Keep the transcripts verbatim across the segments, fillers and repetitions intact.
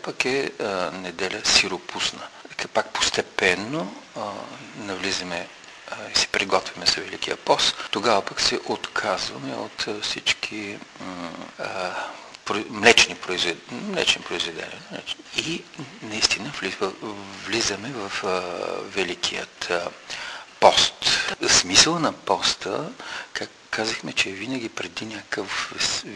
пък е а, неделя сиропусна. Така пак постепенно а, навлизаме а, и се приготвяме за Великия пост. Тогава пък се отказваме от а, всички а, млечни, произвед... млечни произведения. И наистина влизаме в а, Великият а, пост. Смисъл на поста, как казахме, че е винаги преди някакъв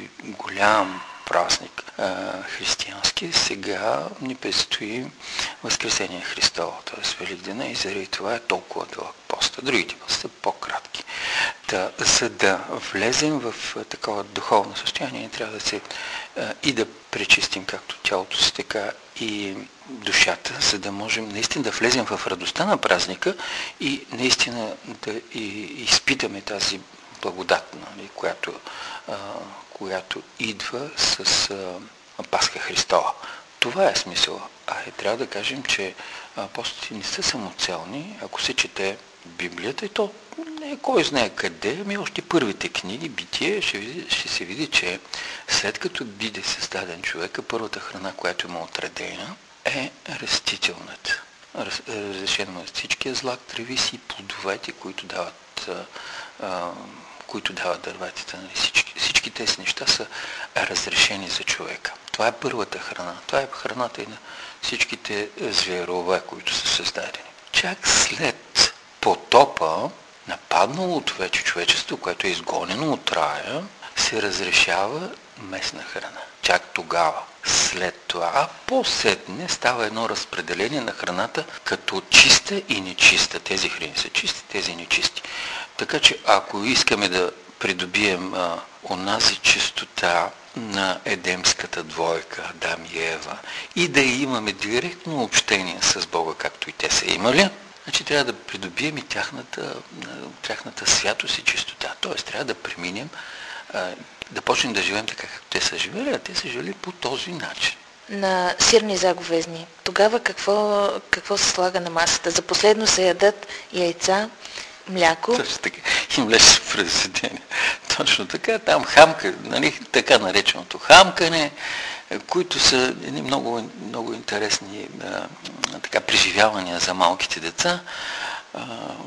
голям празник а, християнски, сега ни предстои Възкресение Христово, т.е. Великдена, и заради това е толкова дълъг пост. Другите пости са по-кратки. Да, за да влезем в а, такова духовно състояние, трябва да се а, и да пречистим както тялото си, така и душата, за да можем наистина да влезем в радостта на празника и наистина да и, изпитаме тази благодат, нали, която, а, която идва с а, Пасха Христова. Това е смисъл. А е, трябва да кажем, че апостолите не са самоцелни. Ако се чете Библията, и то не е кой знае къде, ами още първите книги, Битие, ще, види, ще се види, че след като биде създаден човека, първата храна, която му е отредена, е растителната. Раз, разрешено е всичкия злак, тревиси и плодовете, които дават а, а, които дават дърветата. Нали? Всички, всички тези неща са разрешени за човека. Това е първата храна. Това е храната и на всичките зверове, които са създадени. Чак след потопа, нападналото вече човечество, което е изгонено от рая, се разрешава местна храна. Чак тогава. След това, а по-сетне става едно разпределение на храната като чиста и нечиста. Тези храни са чисти, тези нечисти. Така че ако искаме да придобием а, онази чистота на едемската двойка, Адам и Ева, и да имаме директно общение с Бога, както и те са имали, значи трябва да придобием и тяхната, тяхната святост и чистота. Тоест трябва да преминем, а, да почнем да живеем така, както те са живели, а те са живели по този начин. На сирни заговезни. Тогава какво, какво се слага на масата? За последно се ядат яйца, мляко. Точно така. И млечно произведение. Точно така. Там хамка, нали, така нареченото хамкане, които са едни много, много интересни а, така, преживявания за малките деца. А,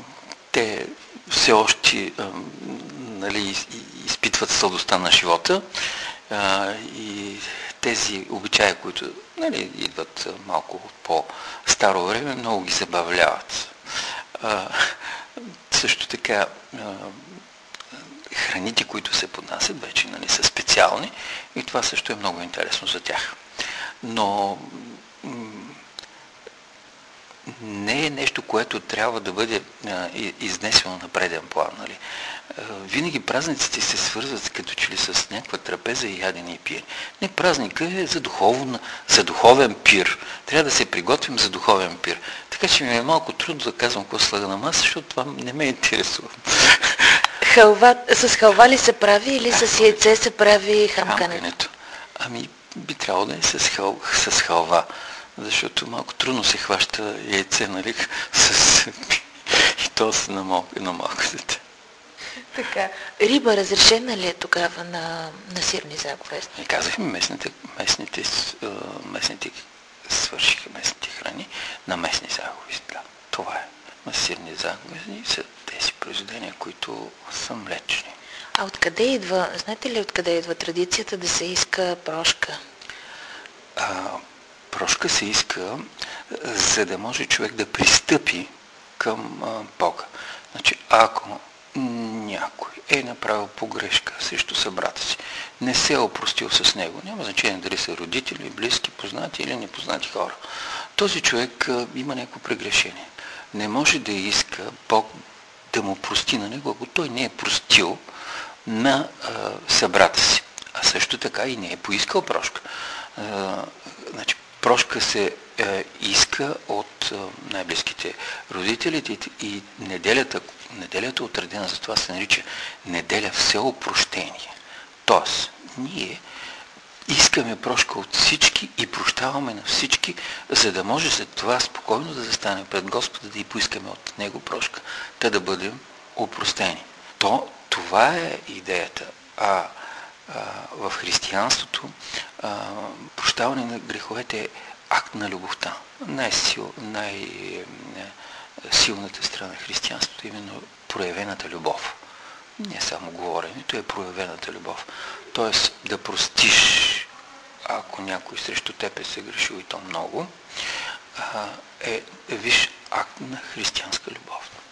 те все още а, нали, изпитват сладостта на живота а, и тези обичаи, които нали, идват малко по-старо време, много ги забавляват. А, също така храните, които се поднасят, вече нали, са специални и това също е много интересно за тях. Но не е нещо, което трябва да бъде а, изнесено на преден план. Нали. А, винаги празниците се свързват като че ли с някаква трапеза и ядене и пиене. Не, празника е за, духовна, за духовен пир. Трябва да се приготвим за духовен пир. Така че ми е малко трудно да казвам какво слага на маса, защото това не ме интересува. Халва, с халва ли се прави или с яйце се прави хамкането? Хамкането. Ами би трябвало да е с, хал, с халва. Защото малко трудно се хваща яйце, нали, с... и то са на малко, на малко дете. Така. Риба разрешена ли е тогава на, на сирни заговезни? Не казахме, местните, местните, местните свършиха местните храни на местни заговезни. Да, това е. На сирни заговезни са тези произведения, които са млечни. А откъде идва, знаете ли откъде идва традицията да се иска прошка? А, прошка се иска, за да може човек да пристъпи към а, Бога. Значи, ако някой е направил погрешка срещу събрата си, не се е опростил с него, няма значение дали са родители, близки, познати или непознати хора, този човек а, има някакво прегрешение. Не може да иска Бог да му прости на него, ако той не е простил на а, събрата си. А също така и не е поискал прошка. А, значи, прошка се е, иска от е, най-близките родители и, и неделята, неделята отредена за това се нарича неделя всеопрощение. Тоест, ние искаме прошка от всички и прощаваме на всички, за да може след това спокойно да застанем пред Господа, да и поискаме от Него прошка, те да бъдем опростени. То, това е идеята. А в християнството прощаване на греховете е акт на любовта. Най-сил, най-силната страна на християнството е именно проявената любов. Не само говоренето, е проявената любов. Тоест да простиш, ако някой срещу теб е се грешил и то много, е, е виж акт на християнска любов.